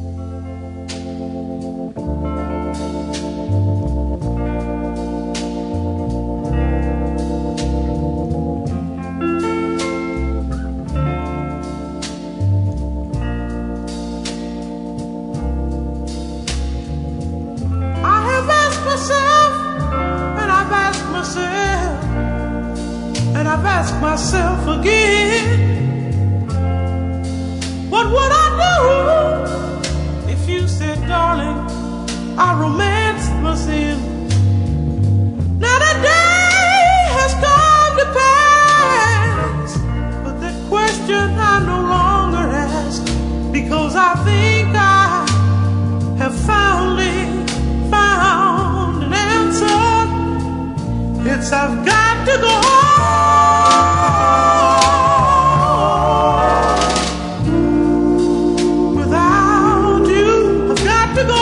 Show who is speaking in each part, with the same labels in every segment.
Speaker 1: And I've asked myself again, what would I do if you said, darling, I romanced my sin? Now the day has come to pass, but that question I no longer ask, because I think I have found an answer. It's I've got to go home. Without you, I've got to go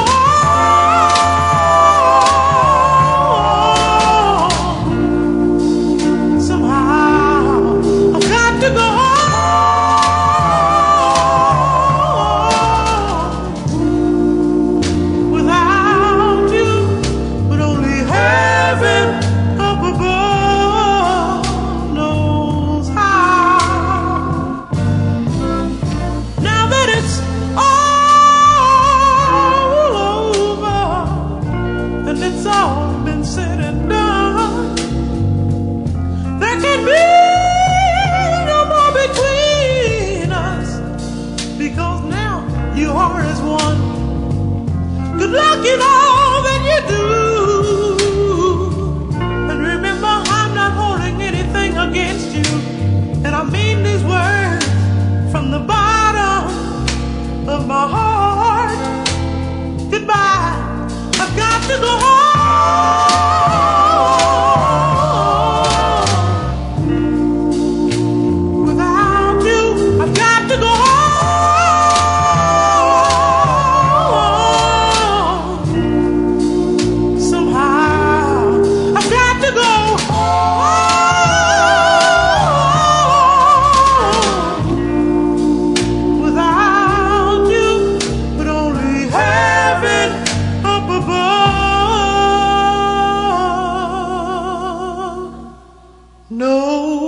Speaker 1: home. Somehow, I've got to go home. Without you, but only heaven up above knows how. Now that it's all over and it's all been said and done, there can be no more between us, because now you are as one. Good luck in all that you do. Against you, and I mean these words from the bottom of my heart. Goodbye, I've got to go home. Without you, I've got to go home. Somehow, I've got to go home. No.